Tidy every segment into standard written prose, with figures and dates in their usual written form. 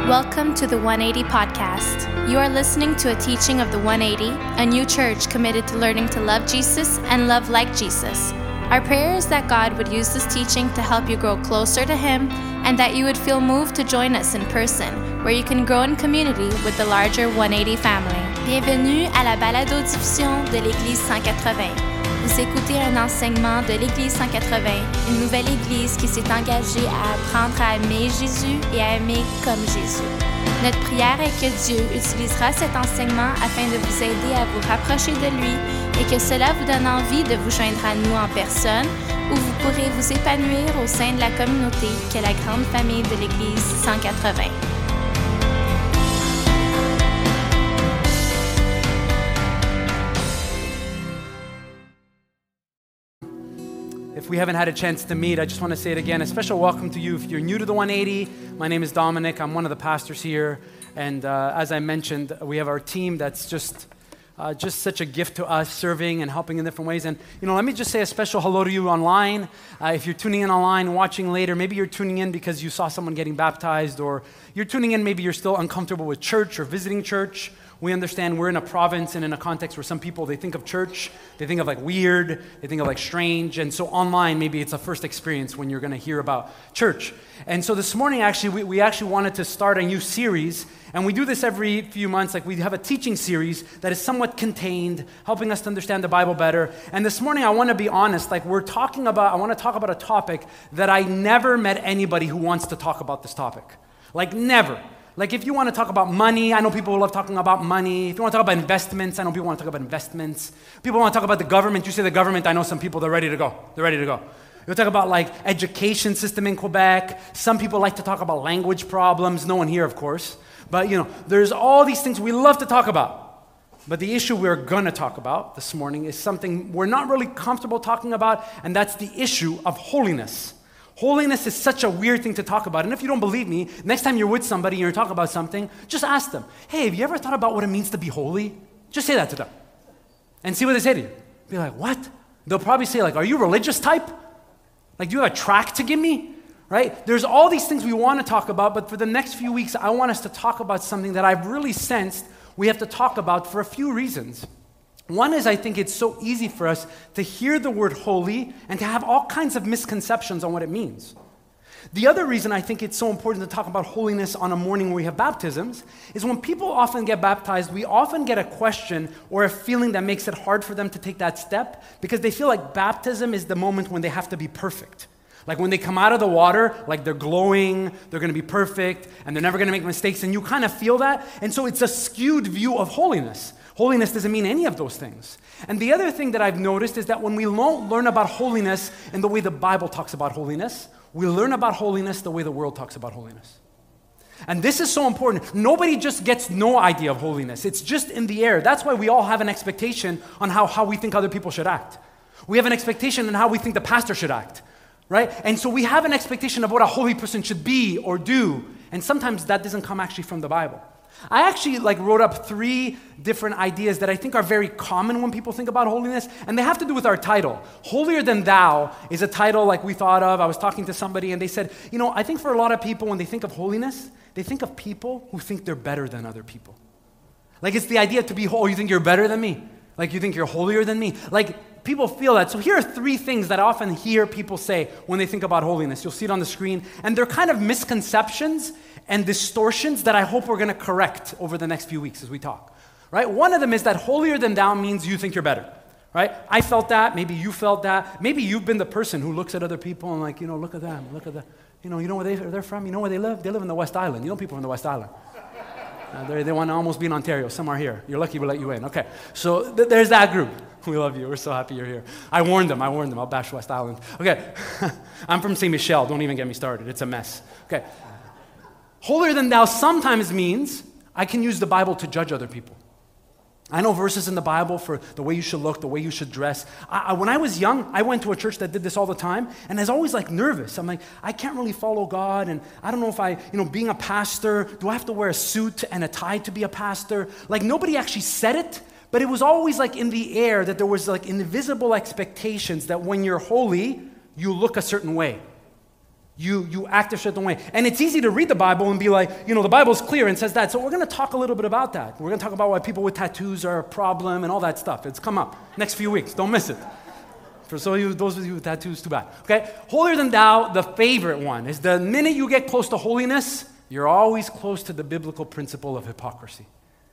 Welcome to the 180 Podcast. You are listening to a teaching of the 180, a new church committed to learning to love Jesus and love like Jesus. Our prayer is that God would use this teaching to help you grow closer to Him and that you would feel moved to join us in person, where you can grow in community with the larger 180 family. Bienvenue à la balado-diffusion de l'Église 180. Vous écoutez un enseignement de l'Église 180, une nouvelle Église qui s'est engagée à apprendre à aimer Jésus et à aimer comme Jésus. Notre prière est que Dieu utilisera cet enseignement afin de vous aider à vous rapprocher de lui et que cela vous donne envie de vous joindre à nous en personne, où vous pourrez vous épanouir au sein de la communauté qu'est la grande famille de l'Église 180. If we haven't had a chance to meet, I just want to say it again. A special welcome to you. If you're new to the 180, my name is Dominic. I'm one of the pastors here. And as I mentioned, we have our team that's just such a gift to us, serving and helping in different ways. And, let me just say a special hello to you online. If you're tuning in online, watching later, maybe you're tuning in because you saw someone getting baptized, or you're tuning in, maybe you're still uncomfortable with church or visiting church. We understand we're in a province and in a context where some people, they think of church, they think of like weird, they think of like strange. And so online, maybe it's a first experience when you're going to hear about church. And so this morning, actually, we actually wanted to start a new series. And we do this every few months. Like we have a teaching series that is somewhat contained, helping us to understand the Bible better. And this morning, I want to be honest, I want to talk about a topic that I never met anybody who wants to talk about this topic. Like never. Like if you want to talk about money, I know people who love talking about money. If you want to talk about investments, I know people want to talk about investments. People want to talk about the government. You say the government, I know some people, they're ready to go. You'll talk about like education system in Quebec. Some people like to talk about language problems. No one here, of course. But there's all these things we love to talk about. But the issue we're going to talk about this morning is something we're not really comfortable talking about, and that's the issue of holiness. Holiness is such a weird thing to talk about. And if you don't believe me, next time you're with somebody and you're talking about something, just ask them, hey, have you ever thought about what it means to be holy? Just say that to them. And see what they say to you. Be like, what? They'll probably say, are you religious type? Do you have a tract to give me? Right? There's all these things we want to talk about, but for the next few weeks, I want us to talk about something that I've really sensed we have to talk about for a few reasons. One is I think it's so easy for us to hear the word holy and to have all kinds of misconceptions on what it means. The other reason I think it's so important to talk about holiness on a morning where we have baptisms is when people often get baptized, we often get a question or a feeling that makes it hard for them to take that step because they feel like baptism is the moment when they have to be perfect. Like when they come out of the water, they're glowing, they're going to be perfect, and they're never going to make mistakes, and you kind of feel that. And so it's a skewed view of holiness. Holiness doesn't mean any of those things. And the other thing that I've noticed is that when we don't learn about holiness in the way the Bible talks about holiness, we learn about holiness the way the world talks about holiness. And this is so important. Nobody just gets no idea of holiness. It's just in the air. That's why we all have an expectation on how we think other people should act. We have an expectation on how we think the pastor should act, right? And so we have an expectation of what a holy person should be or do. And sometimes that doesn't come actually from the Bible. I actually wrote up 3 different ideas that I think are very common when people think about holiness, and they have to do with our title. Holier Than Thou is a title we thought of. I was talking to somebody and they said, I think for a lot of people when they think of holiness, they think of people who think they're better than other people. It's the idea to be holy. You think you're better than me? You think you're holier than me? People feel that. So here are 3 things that I often hear people say when they think about holiness. You'll see it on the screen. And they're kind of misconceptions and distortions that I hope we're going to correct over the next few weeks as we talk. Right? One of them is that holier than thou means you think you're better. Right? I felt that. Maybe you felt that. Maybe you've been the person who looks at other people and look at them. Look at that. You know where they're from? You know where they live? They live in the West Island. You know people from the West Island. They want to almost be in Ontario. Some are here. You're lucky we let you in. Okay. So there's that group. We love you. We're so happy you're here. I warned them. I'll bash West Island. Okay. I'm from St. Michel. Don't even get me started. It's a mess. Okay. Holier than thou sometimes means I can use the Bible to judge other people. I know verses in the Bible for the way you should look, the way you should dress. When I was young, I went to a church that did this all the time, and I was always nervous. I'm I can't really follow God, and I don't know if being a pastor, do I have to wear a suit and a tie to be a pastor? Nobody actually said it, but it was always in the air that there was invisible expectations that when you're holy, you look a certain way. You act a certain way. And it's easy to read the Bible and be like, the Bible's clear and says that. So we're going to talk a little bit about that. We're going to talk about why people with tattoos are a problem and all that stuff. It's come up next few weeks. Don't miss it. For those of you with tattoos, too bad. Okay? Holier than thou, the favorite one, is the minute you get close to holiness, you're always close to the biblical principle of hypocrisy.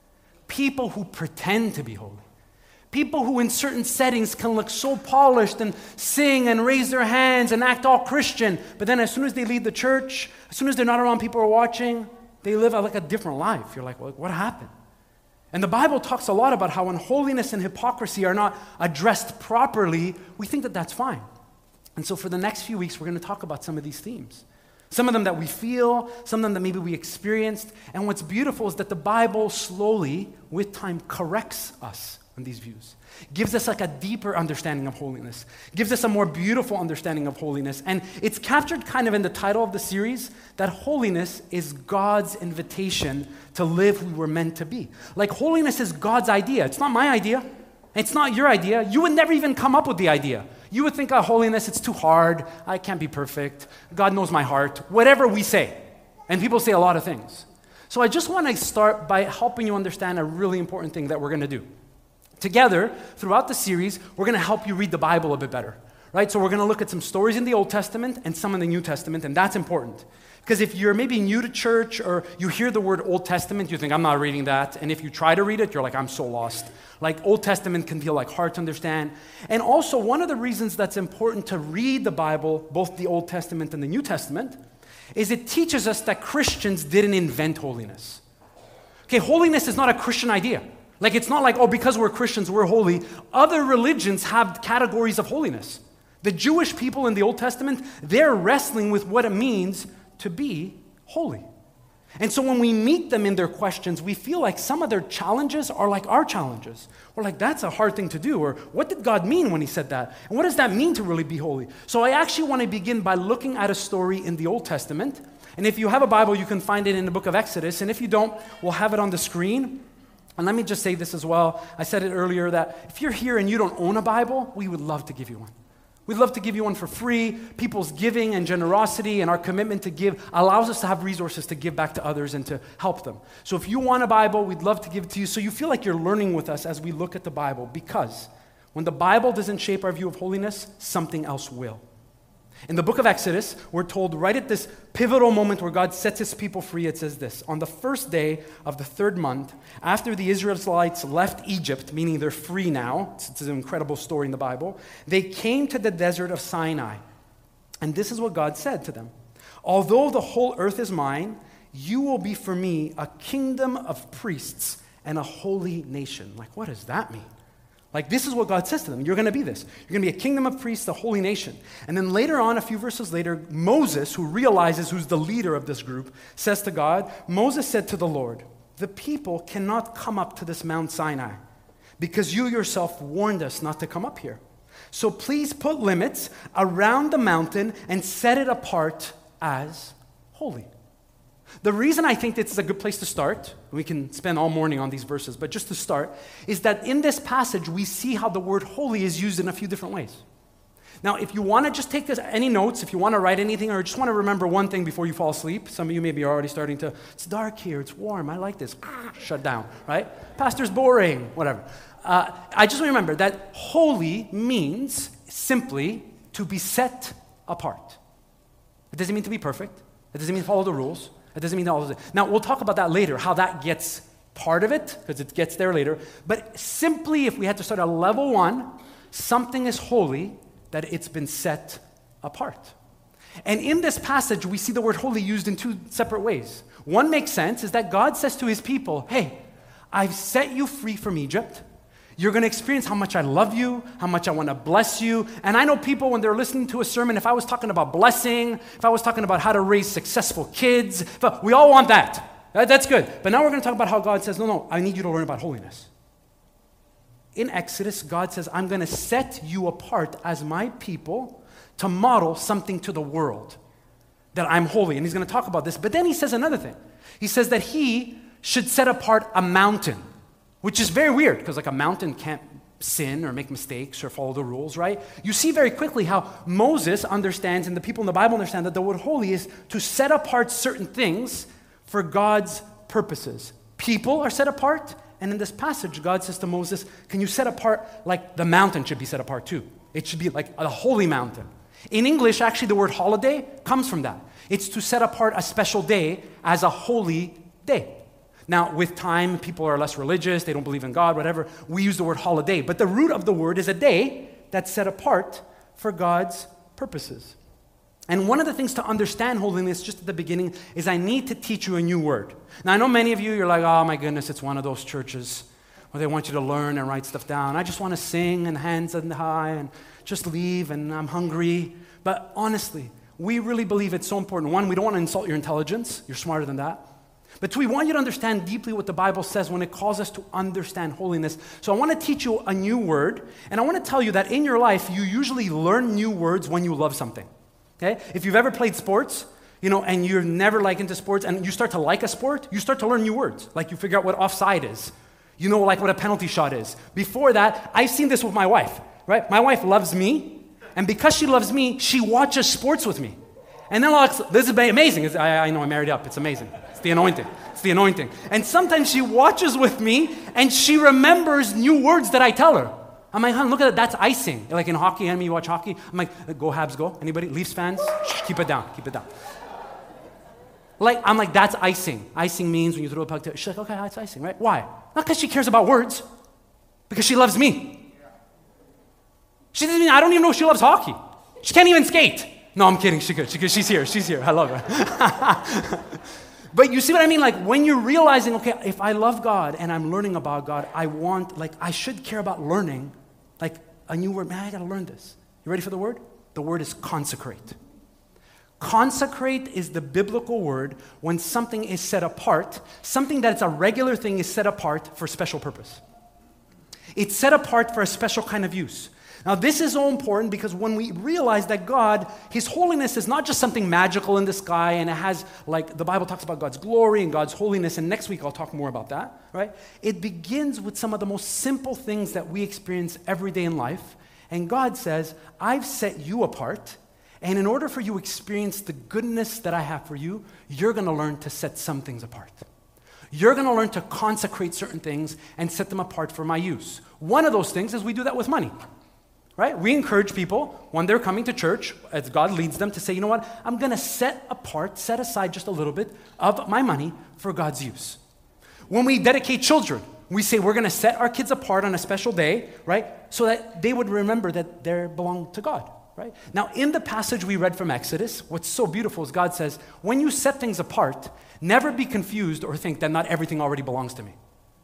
People who pretend to be holy. People who in certain settings can look so polished and sing and raise their hands and act all Christian, but then as soon as they leave the church, as soon as they're not around people who are watching, they live like a different life. You're like, well, what happened? And the Bible talks a lot about how when holiness and hypocrisy are not addressed properly, we think that that's fine. And so for the next few weeks, we're going to talk about some of these themes. Some of them that we feel, some of them that maybe we experienced. And what's beautiful is that the Bible slowly, with time, corrects us on these views. Gives us like a deeper understanding of holiness. Gives us a more beautiful understanding of holiness. And it's captured kind of in the title of the series that holiness is God's invitation to live who we were meant to be. Like holiness is God's idea. It's not my idea. It's not your idea. You would never even come up with the idea. You would think, holiness, it's too hard. I can't be perfect. God knows my heart. Whatever we say. And people say a lot of things. So I just want to start by helping you understand a really important thing that we're going to do. Together, throughout the series, we're going to help you read the Bible a bit better, right? So we're going to look at some stories in the Old Testament and some in the New Testament, and that's important. Because if you're maybe new to church or you hear the word Old Testament, you think, I'm not reading that. And if you try to read it, you're like, I'm so lost. Like Old Testament can feel like hard to understand. And also, one of the reasons that's important to read the Bible, both the Old Testament and the New Testament, is it teaches us that Christians didn't invent holiness. Okay, holiness is not a Christian idea. Like, it's not like, because we're Christians, we're holy. Other religions have categories of holiness. The Jewish people in the Old Testament, they're wrestling with what it means to be holy. And so when we meet them in their questions, we feel like some of their challenges are like our challenges. We're like, that's a hard thing to do. Or what did God mean when he said that? And what does that mean to really be holy? So I actually want to begin by looking at a story in the Old Testament. And if you have a Bible, you can find it in the book of Exodus. And if you don't, we'll have it on the screen. And let me just say this as well. I said it earlier that if you're here and you don't own a Bible, we would love to give you one. We'd love to give you one for free. People's giving and generosity and our commitment to give allows us to have resources to give back to others and to help them. So if you want a Bible, we'd love to give it to you so you feel like you're learning with us as we look at the Bible, because when the Bible doesn't shape our view of holiness, something else will. In the book of Exodus, we're told right at this pivotal moment where God sets his people free, it says this: on the first day of the third month, after the Israelites left Egypt, meaning they're free now, it's an incredible story in the Bible, they came to the desert of Sinai. And this is what God said to them: although the whole earth is mine, you will be for me a kingdom of priests and a holy nation. Like, what does that mean? Like, this is what God says to them. You're going to be this. You're going to be a kingdom of priests, a holy nation. And then later on, a few verses later, Moses, who realizes who's the leader of this group, says to God, Moses said to the Lord, the people cannot come up to this Mount Sinai because you yourself warned us not to come up here. So please put limits around the mountain and set it apart as holy. The reason I think this is a good place to start, we can spend all morning on these verses, but just to start, is that in this passage, we see how the word holy is used in a few different ways. Now, if you want to just take any notes, if you want to write anything, or just want to remember one thing before you fall asleep, some of you maybe are already starting to, it's dark here, it's warm, I like this, shut down, right? Pastor's boring, whatever. I just want to remember that holy means simply to be set apart. It doesn't mean to be perfect. It doesn't mean to follow the rules. It doesn't mean all of it. Now, we'll talk about that later, how that gets part of it, because it gets there later. But simply, if we had to start at level one, something is holy, that it's been set apart. And in this passage, we see the word holy used in two separate ways. One makes sense, is that God says to his people, hey, I've set you free from Egypt. You're going to experience how much I love you, how much I want to bless you. And I know people, when they're listening to a sermon, if I was talking about blessing, if I was talking about how to raise successful kids, we all want that. That's good. But now we're going to talk about how God says, no, I need you to learn about holiness. In Exodus, God says, I'm going to set you apart as my people to model something to the world, that I'm holy. And he's going to talk about this. But then he says another thing. He says that he should set apart a mountain, which is very weird, because like a mountain can't sin or make mistakes or follow the rules, right? You see very quickly how Moses understands and the people in the Bible understand that the word holy is to set apart certain things for God's purposes. People are set apart, and in this passage, God says to Moses, can you set apart, like the mountain should be set apart too. It should be like a holy mountain. In English, actually, the word holiday comes from that. It's to set apart a special day as a holy day. Now, with time, people are less religious, they don't believe in God, whatever. We use the word holiday, but the root of the word is a day that's set apart for God's purposes. And one of the things to understand holiness just at the beginning is I need to teach you a new word. Now, I know many of you, you're like, oh my goodness, it's one of those churches where they want you to learn and write stuff down. I just want to sing and hands high and just leave and I'm hungry. But honestly, we really believe it's so important. One, we don't want to insult your intelligence. You're smarter than that. But two, we want you to understand deeply what the Bible says when it calls us to understand holiness. So I want to teach you a new word, and I want to tell you that in your life, you usually learn new words when you love something. Okay? If you've ever played sports, and you're never into sports, and you start to like a sport, you start to learn new words. Like you figure out what offside is. Like what a penalty shot is. Before that, I've seen this with my wife, right? My wife loves me, and because she loves me, she watches sports with me. And then this is amazing. I know I married up. It's amazing. It's the anointing. It's the anointing. And sometimes she watches with me, and she remembers new words that I tell her. I'm like, hon, look at that. That's icing. Like in hockey, you watch hockey. I'm like, go Habs, go. Anybody? Leafs fans? Shh, keep it down. Keep it down. I'm like, that's icing. Icing means when you throw a puck to her. She's like, okay, that's icing, right? Why? Not because she cares about words. Because she loves me. She doesn't I don't even know if she loves hockey. She can't even skate. No, I'm kidding. She's here. She's here. I love her. But you see what I mean? Like when you're realizing, okay, if I love God and I'm learning about God, I should care about learning like a new word. Man, I got to learn this. You ready for the word? The word is consecrate. Consecrate is the biblical word when something is set apart, something that's a regular thing is set apart for special purpose. It's set apart for a special kind of use. Now, this is so important because when we realize that God, His holiness is not just something magical in the sky and it has, the Bible talks about God's glory and God's holiness, and next week I'll talk more about that, right? It begins with some of the most simple things that we experience every day in life, and God says, I've set you apart, and in order for you to experience the goodness that I have for you, you're going to learn to set some things apart. You're going to learn to consecrate certain things and set them apart for my use. One of those things is we do that with money. Right? We encourage people when they're coming to church, as God leads them, to say, you know what? I'm going to set aside just a little bit of my money for God's use. When we dedicate children, we say we're going to set our kids apart on a special day, right? So that they would remember that they belong to God, right? Now, in the passage we read from Exodus, what's so beautiful is God says, when you set things apart, never be confused or think that not everything already belongs to me.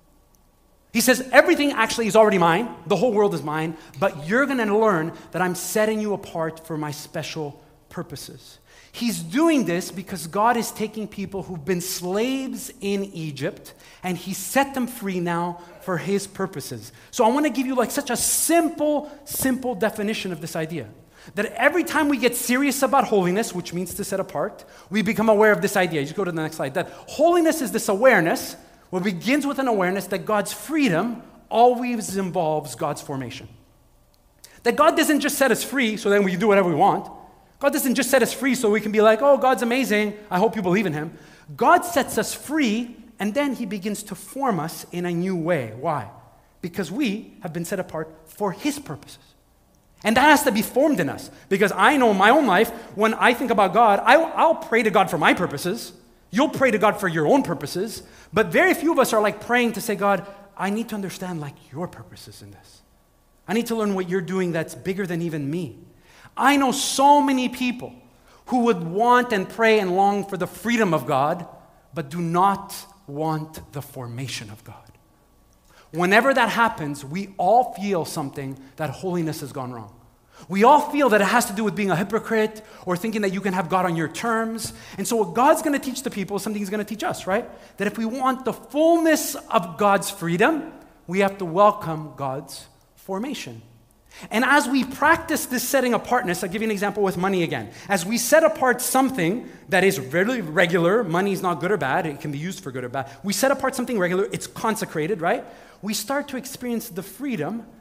He says, everything actually is already mine. The whole world is mine. But you're going to learn that I'm setting you apart for my special purposes. He's doing this because God is taking people who've been slaves in Egypt, and He set them free now for His purposes. So I want to give you such a simple definition of this idea. That every time we get serious about holiness, which means to set apart, we become aware of this idea. Just go to the next slide. That holiness is this awareness. Well, it begins with an awareness that God's freedom always involves God's formation. That God doesn't just set us free so then we can do whatever we want. God doesn't just set us free so we can be like, oh, God's amazing. I hope you believe in Him. God sets us free, and then He begins to form us in a new way. Why? Because we have been set apart for His purposes. And that has to be formed in us. Because I know in my own life, when I think about God, I'll pray to God for my purposes. You'll pray to God for your own purposes, but very few of us are praying to say, God, I need to understand your purposes in this. I need to learn what you're doing that's bigger than even me. I know so many people who would want and pray and long for the freedom of God, but do not want the formation of God. Whenever that happens, we all feel something that holiness has gone wrong. We all feel that it has to do with being a hypocrite or thinking that you can have God on your terms. And so what God's going to teach the people is something He's going to teach us, right? That if we want the fullness of God's freedom, we have to welcome God's formation. And as we practice this setting apartness, I'll give you an example with money again. As we set apart something that is really regular, money is not good or bad, it can be used for good or bad. We set apart something regular, it's consecrated, right? We start to experience the freedom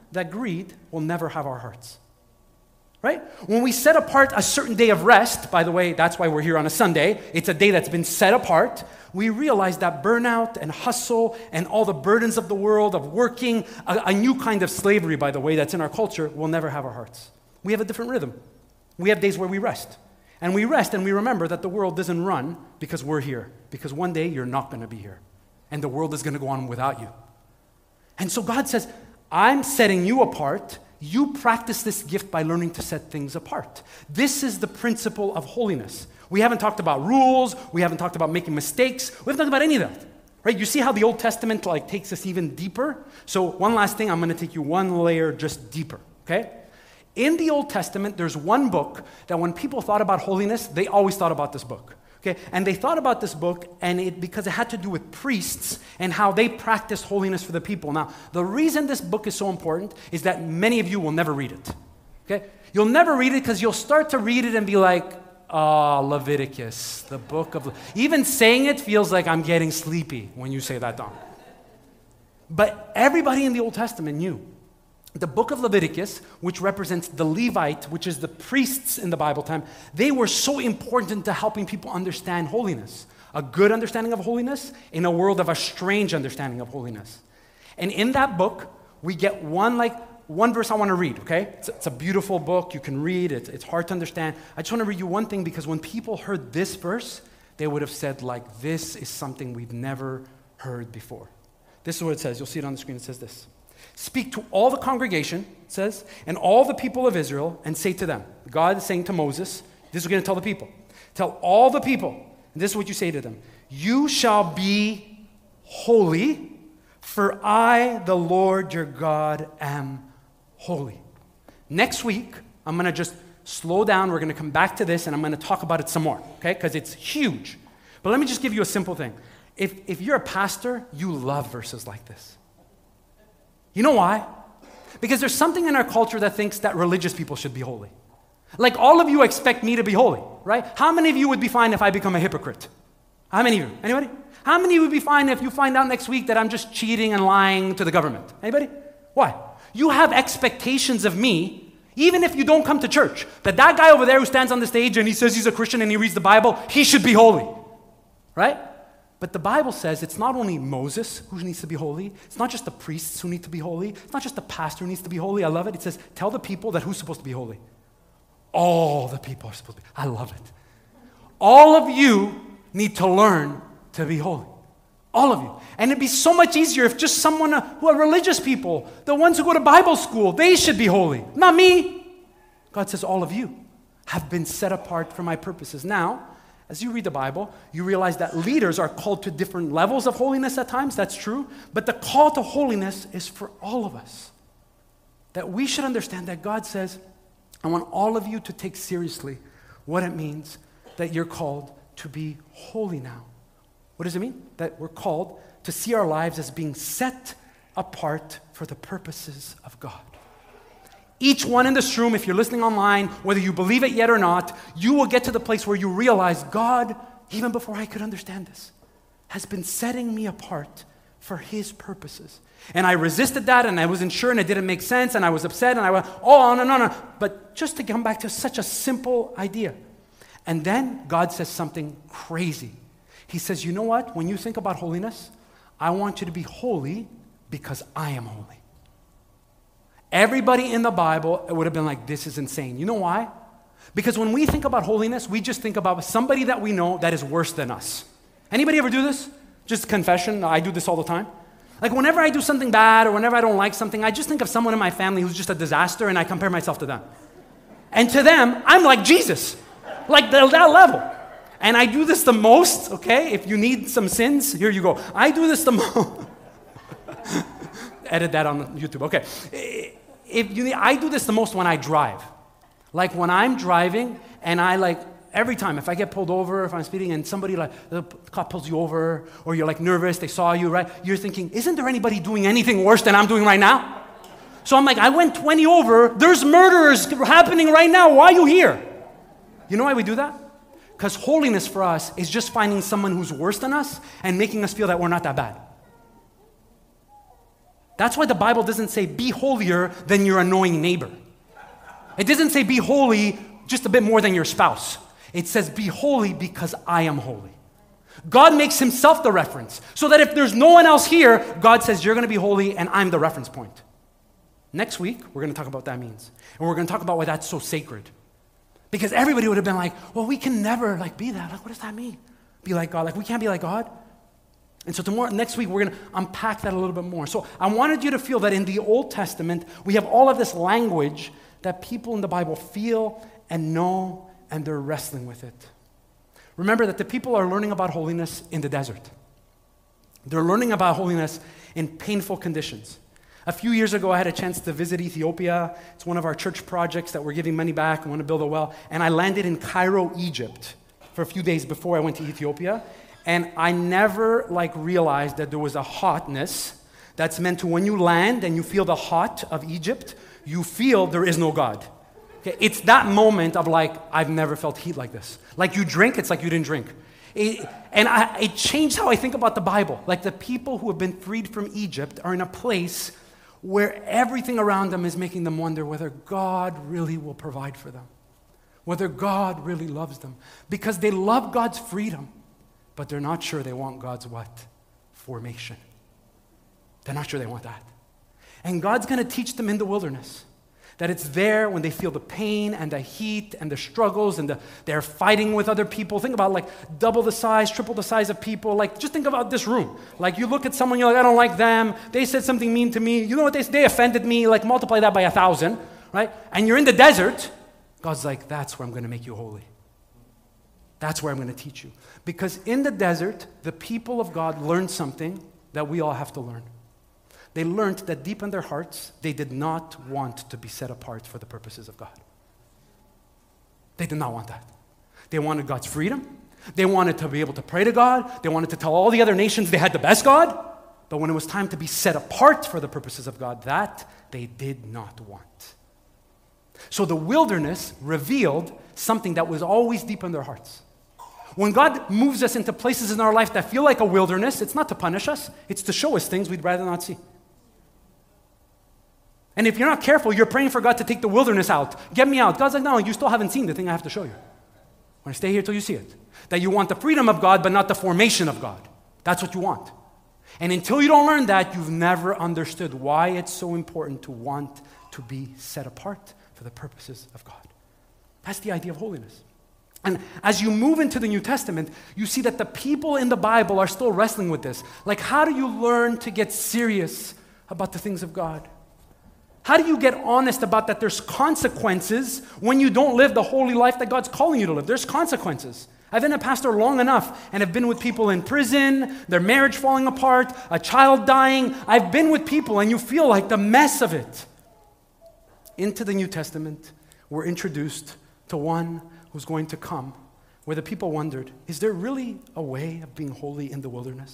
that greed will never have our hearts. Right? When we set apart a certain day of rest, by the way, that's why we're here on a Sunday, it's a day that's been set apart, we realize that burnout and hustle and all the burdens of the world, of working, a new kind of slavery, by the way, that's in our culture, will never have our hearts. We have a different rhythm. We have days where we rest. And we rest and we remember that the world doesn't run because we're here. Because one day you're not going to be here. And the world is going to go on without you. And so God says, I'm setting you apart. You practice this gift by learning to set things apart. This is the principle of holiness. We haven't talked about rules. We haven't talked about making mistakes. We haven't talked about any of that. Right? You see how the Old Testament takes us even deeper? So one last thing, I'm going to take you one layer just deeper. Okay? In the Old Testament, there's one book that when people thought about holiness, they always thought about this book. Okay? And they thought about this book because it had to do with priests and how they practiced holiness for the people. Now, the reason this book is so important is that many of you will never read it. Okay? You'll never read it because you'll start to read it and be like, Leviticus, the book of... Even saying it feels like I'm getting sleepy when you say that, Dom. But everybody in the Old Testament knew. The book of Leviticus, which represents the Levite, which is the priests in the Bible time, they were so important to helping people understand holiness. A good understanding of holiness in a world of a strange understanding of holiness. And in that book, we get one verse I want to read, okay? It's a beautiful book. You can read it. It's hard to understand. I just want to read you one thing because when people heard this verse, they would have said, this is something we've never heard before. This is what it says. You'll see it on the screen. It says this. Speak to all the congregation, it says, and all the people of Israel, and say to them, God is saying to Moses, this is what we're going to tell the people. Tell all the people, and this is what you say to them, you shall be holy, for I, the Lord your God, am holy. Next week, I'm going to just slow down. We're going to come back to this, and I'm going to talk about it some more, okay? Because it's huge. But let me just give you a simple thing. If you're a pastor, you love verses like this. You know why? Because there's something in our culture that thinks that religious people should be holy. Like all of you expect me to be holy, right? How many of you would be fine if I become a hypocrite? How many of you? Anybody? How many of you would be fine if you find out next week that I'm just cheating and lying to the government? Anybody? Why? You have expectations of me, even if you don't come to church, that guy over there who stands on the stage and he says he's a Christian and he reads the Bible, he should be holy, right? But the Bible says it's not only Moses who needs to be holy. It's not just the priests who need to be holy. It's not just the pastor who needs to be holy. I love it. It says, tell the people that who's supposed to be holy? All the people are supposed to be. I love it. All of you need to learn to be holy. All of you. And it'd be so much easier if just someone who are religious people, the ones who go to Bible school, they should be holy. Not me. God says all of you have been set apart for my purposes. Now, as you read the Bible, you realize that leaders are called to different levels of holiness at times. That's true. But the call to holiness is for all of us. That we should understand that God says, I want all of you to take seriously what it means that you're called to be holy now. What does it mean? That we're called to see our lives as being set apart for the purposes of God. Each one in this room, if you're listening online, whether you believe it yet or not, you will get to the place where you realize God, even before I could understand this, has been setting me apart for His purposes. And I resisted that, and I wasn't sure, and it didn't make sense, and I was upset, and I went, oh, no. But just to come back to such a simple idea. And then God says something crazy. He says, you know what? When you think about holiness, I want you to be holy because I am holy. Everybody in the Bible would have been like, this is insane. You know why? Because when we think about holiness, we just think about somebody that we know that is worse than us. Anybody ever do this? Just confession, I do this all the time. Like whenever I do something bad or whenever I don't like something, I just think of someone in my family who's just a disaster and I compare myself to them. And to them, I'm like Jesus, like that level. And I do this the most, okay? If you need some sins, here you go. I do this the most. Edit that on YouTube, okay. I do this the most when I drive. Like when I'm driving and every time, if I get pulled over, if I'm speeding and somebody the cop pulls you over or you're nervous, they saw you, right? You're thinking, isn't there anybody doing anything worse than I'm doing right now? So I'm like, I went 20 over, there's murders happening right now, why are you here? You know why we do that? Because holiness for us is just finding someone who's worse than us and making us feel that we're not that bad. That's why the Bible doesn't say, be holier than your annoying neighbor. It doesn't say, be holy just a bit more than your spouse. It says, be holy because I am holy. God makes himself the reference, so that if there's no one else here, God says, you're going to be holy and I'm the reference point. Next week, we're going to talk about what that means. And we're going to talk about why that's so sacred. Because everybody would have been like, well, we can never be that. What does that mean? Be like God. We can't be like God. And so next week, we're going to unpack that a little bit more. So I wanted you to feel that in the Old Testament, we have all of this language that people in the Bible feel and know, and they're wrestling with it. Remember that the people are learning about holiness in the desert. They're learning about holiness in painful conditions. A few years ago, I had a chance to visit Ethiopia. It's one of our church projects that we're giving money back. We want to build a well. And I landed in Cairo, Egypt for a few days before I went to Ethiopia. And I never realized that there was a hotness that's meant to, when you land and you feel the hot of Egypt, you feel there is no God. Okay? It's that moment of I've never felt heat like this. Like you drink, it's like you didn't drink. It changed how I think about the Bible. Like the people who have been freed from Egypt are in a place where everything around them is making them wonder whether God really will provide for them, whether God really loves them, because they love God's freedom, but they're not sure they want God's what? Formation. They're not sure they want that. And God's going to teach them in the wilderness that it's there when they feel the pain and the heat and the struggles and they're fighting with other people. Think about double the size, triple the size of people. Just think about this room. You look at someone, you're I don't like them. They said something mean to me. You know what they offended me. Multiply that by 1,000, right? And you're in the desert. God's that's where I'm going to make you holy. That's where I'm going to teach you. Because in the desert, the people of God learned something that we all have to learn. They learned that deep in their hearts, they did not want to be set apart for the purposes of God. They did not want that. They wanted God's freedom. They wanted to be able to pray to God. They wanted to tell all the other nations they had the best God. But when it was time to be set apart for the purposes of God, that they did not want. So the wilderness revealed something that was always deep in their hearts. When God moves us into places in our life that feel like a wilderness, it's not to punish us. It's to show us things we'd rather not see. And if you're not careful, you're praying for God to take the wilderness out. Get me out. God's no, you still haven't seen the thing I have to show you. I'm going to stay here till you see it. That you want the freedom of God, but not the formation of God. That's what you want. And until you don't learn that, you've never understood why it's so important to want to be set apart for the purposes of God. That's the idea of holiness. And as you move into the New Testament, you see that the people in the Bible are still wrestling with this. How do you learn to get serious about the things of God? How do you get honest about that there's consequences when you don't live the holy life that God's calling you to live? There's consequences. I've been a pastor long enough and have been with people in prison, their marriage falling apart, a child dying. I've been with people and you feel like the mess of it. Into the New Testament, we're introduced to one who's going to come, where the people wondered, is there really a way of being holy in the wilderness?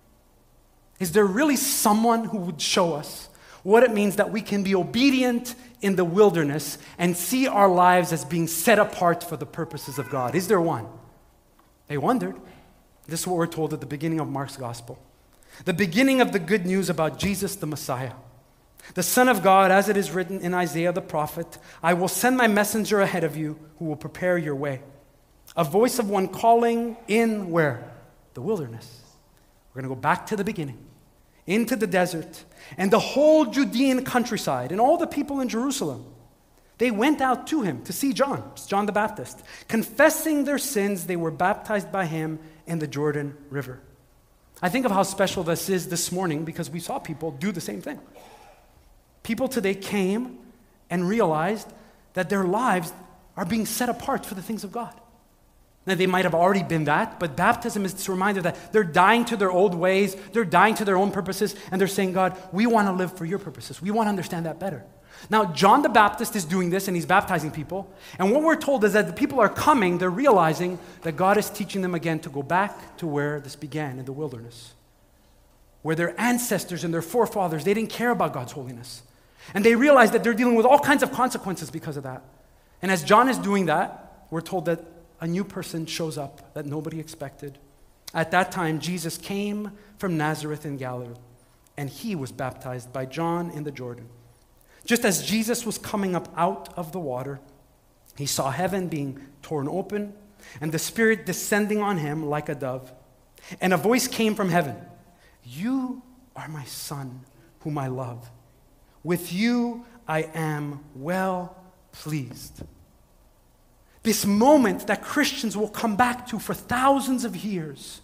Is there really someone who would show us what it means that we can be obedient in the wilderness and see our lives as being set apart for the purposes of God? Is there one? They wondered. This is what we're told at the beginning of Mark's gospel. The beginning of the good news about Jesus the Messiah, the Son of God, as it is written in Isaiah the prophet, I will send my messenger ahead of you who will prepare your way. A voice of one calling in where? The wilderness. We're going to go back to the beginning, into the desert, and the whole Judean countryside, and all the people in Jerusalem. They went out to him to see John the Baptist. Confessing their sins, they were baptized by him in the Jordan River. I think of how special this is this morning because we saw people do the same thing. People today came and realized that their lives are being set apart for the things of God. Now, they might have already been that, but baptism is this reminder that they're dying to their old ways, they're dying to their own purposes, and they're saying, God, we want to live for your purposes. We want to understand that better. Now, John the Baptist is doing this, and he's baptizing people. And what we're told is that the people are coming, they're realizing that God is teaching them again to go back to where this began, in the wilderness, where their ancestors and their forefathers, they didn't care about God's holiness. And they realize that they're dealing with all kinds of consequences because of that. And as John is doing that, we're told that a new person shows up that nobody expected. At that time, Jesus came from Nazareth in Galilee, and he was baptized by John in the Jordan. Just as Jesus was coming up out of the water, he saw heaven being torn open and the Spirit descending on him like a dove. And a voice came from heaven, "You are my Son, whom I love. With you I am well pleased." This moment that Christians will come back to for thousands of years.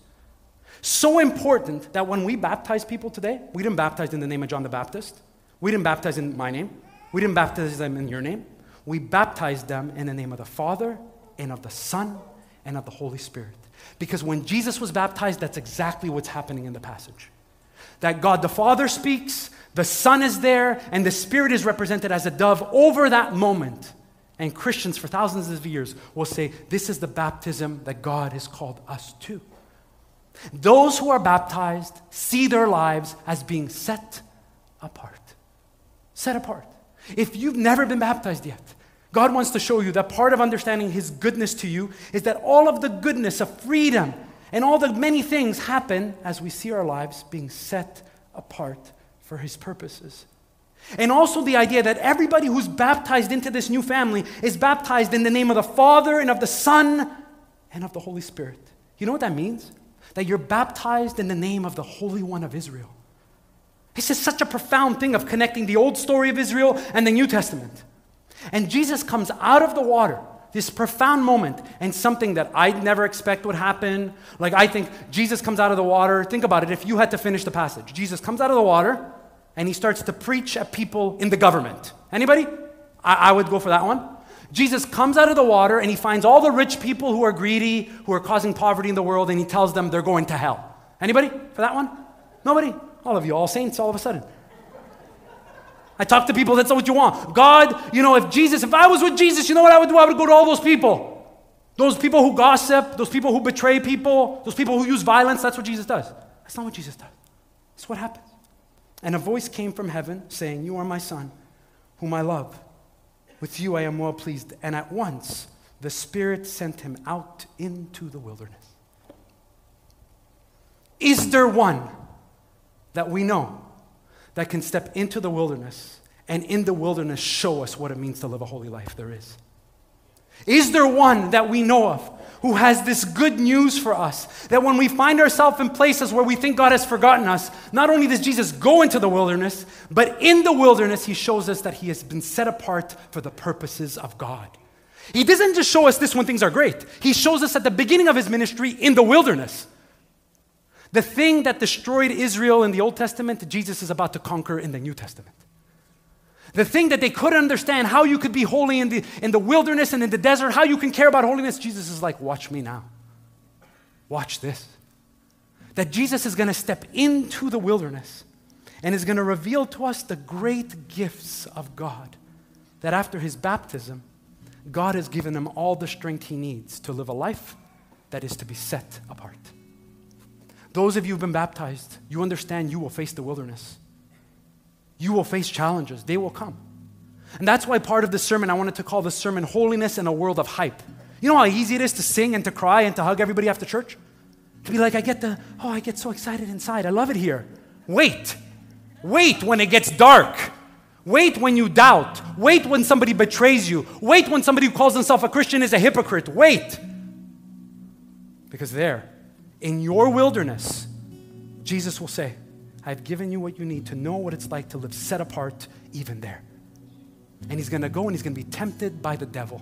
So important that when we baptize people today, we didn't baptize in the name of John the Baptist. We didn't baptize in my name. We didn't baptize them in your name. We baptized them in the name of the Father and of the Son and of the Holy Spirit. Because when Jesus was baptized, that's exactly what's happening in the passage. That God the Father speaks, the Son is there, and the Spirit is represented as a dove over that moment. And Christians for thousands of years will say, this is the baptism that God has called us to. Those who are baptized see their lives as being set apart. Set apart. If you've never been baptized yet, God wants to show you that part of understanding His goodness to you is that all of the goodness of freedom and all the many things happen as we see our lives being set apart for His purposes. And also the idea that everybody who's baptized into this new family is baptized in the name of the Father and of the Son and of the Holy Spirit. You know what that means? That you're baptized in the name of the Holy One of Israel. This is such a profound thing of connecting the old story of Israel and the New Testament. And Jesus comes out of the water, this profound moment, and something that I'd never expect would happen. Like I think Jesus comes out of the water. Think about it, if you had to finish the passage. Jesus comes out of the water and He starts to preach at people in the government. Anybody? I would go for that one. Jesus comes out of the water and He finds all the rich people who are greedy, who are causing poverty in the world, and He tells them they're going to hell. Anybody for that one? Nobody? All of you, all saints all of a sudden. I talk to people, that's what you want. God, if I was with Jesus, you know what I would do? I would go to all those people. Those people who gossip, those people who betray people, those people who use violence. That's what Jesus does. That's not what Jesus does. That's what happens. And a voice came from heaven saying, "You are my Son, whom I love. With you I am well pleased." And at once the Spirit sent Him out into the wilderness. Is there one that we know that can step into the wilderness and in the wilderness show us what it means to live a holy life? There is. Is there one that we know of who has this good news for us, that when we find ourselves in places where we think God has forgotten us, not only does Jesus go into the wilderness, but in the wilderness He shows us that He has been set apart for the purposes of God. He doesn't just show us this when things are great. He shows us at the beginning of His ministry in the wilderness. The thing that destroyed Israel in the Old Testament, Jesus is about to conquer in the New Testament. The thing that they couldn't understand, how you could be holy in the wilderness and in the desert, how you can care about holiness, Jesus is like, watch me now. Watch this. That Jesus is going to step into the wilderness and is going to reveal to us the great gifts of God. That after His baptism, God has given Him all the strength He needs to live a life that is to be set apart. Those of you who've been baptized, you understand you will face the wilderness. You will face challenges. They will come. And that's why part of the sermon, I wanted to call the sermon Holiness in a World of Hype. You know how easy it is to sing and to cry and to hug everybody after church? To be like, I get so excited inside. I love it here. Wait when it gets dark. Wait when you doubt. Wait when somebody betrays you. Wait when somebody who calls himself a Christian is a hypocrite. Wait. Because there, in your wilderness, Jesus will say, I've given you what you need to know what it's like to live set apart even there. And He's going to go and He's going to be tempted by the devil.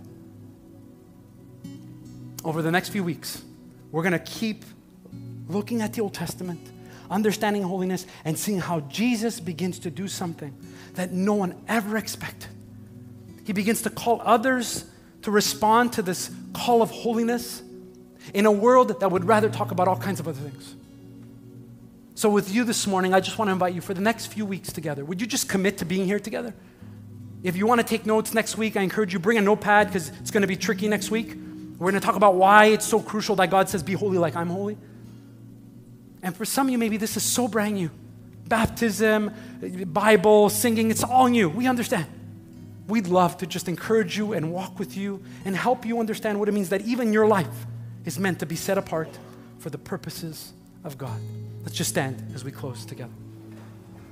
Over the next few weeks, we're going to keep looking at the Old Testament, understanding holiness, and seeing how Jesus begins to do something that no one ever expected. He begins to call others to respond to this call of holiness in a world that would rather talk about all kinds of other things. So with you this morning, I just want to invite you for the next few weeks together. Would you just commit to being here together? If you want to take notes next week, I encourage you, bring a notepad because it's going to be tricky next week. We're going to talk about why it's so crucial that God says, be holy like I'm holy. And for some of you, maybe this is so brand new. Baptism, Bible, singing, it's all new. We understand. We'd love to just encourage you and walk with you and help you understand what it means that even your life is meant to be set apart for the purposes of God. Let's just stand as we close together.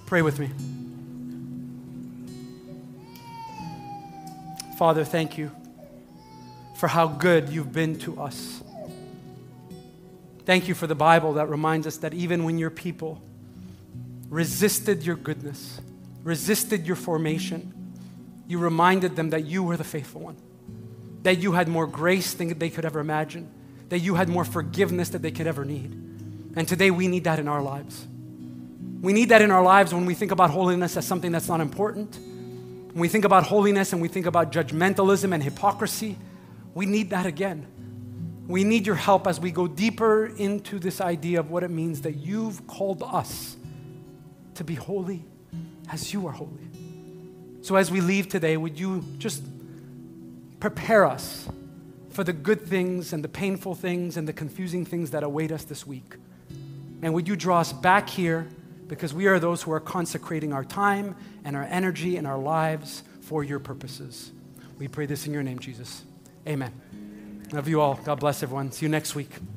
Pray with me. Father, thank you for how good you've been to us. Thank you for the Bible that reminds us that even when your people resisted your goodness, resisted your formation, you reminded them that you were the faithful one, that you had more grace than they could ever imagine, that you had more forgiveness than they could ever need. And today we need that in our lives. We need that in our lives when we think about holiness as something that's not important. When we think about holiness and we think about judgmentalism and hypocrisy, we need that again. We need your help as we go deeper into this idea of what it means that you've called us to be holy as you are holy. So as we leave today, would you just prepare us for the good things and the painful things and the confusing things that await us this week? And would you draw us back here, because we are those who are consecrating our time and our energy and our lives for your purposes. We pray this in your name, Jesus. Amen. Love you all. God bless everyone. See you next week.